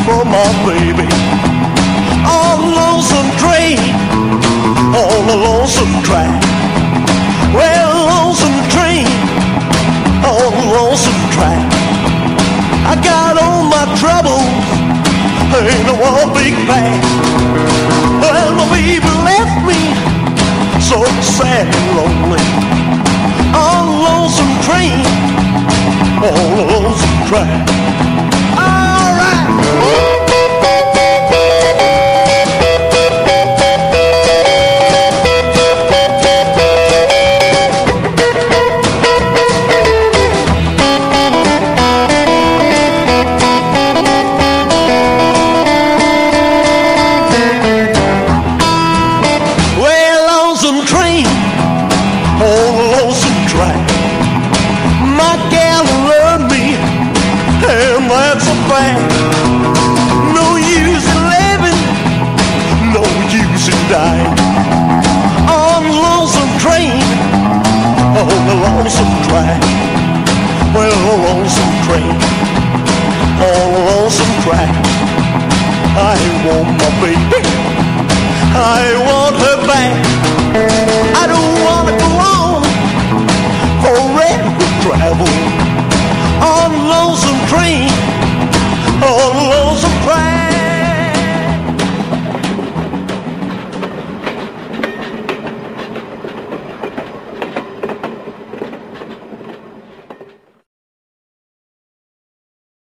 for my baby. On the lonesome train, on the lonesome track. Well, lonesome train, on the lonesome track. I got all my troubles in one big bag. Well, my baby left me so sad and lonely. On the lonesome train, on the lonesome track. All right. Lonesome track, well, lonesome train, on a lonesome track. I want my baby, I want her back. I don't wanna go on forever travel on a lonesome train, on a lonesome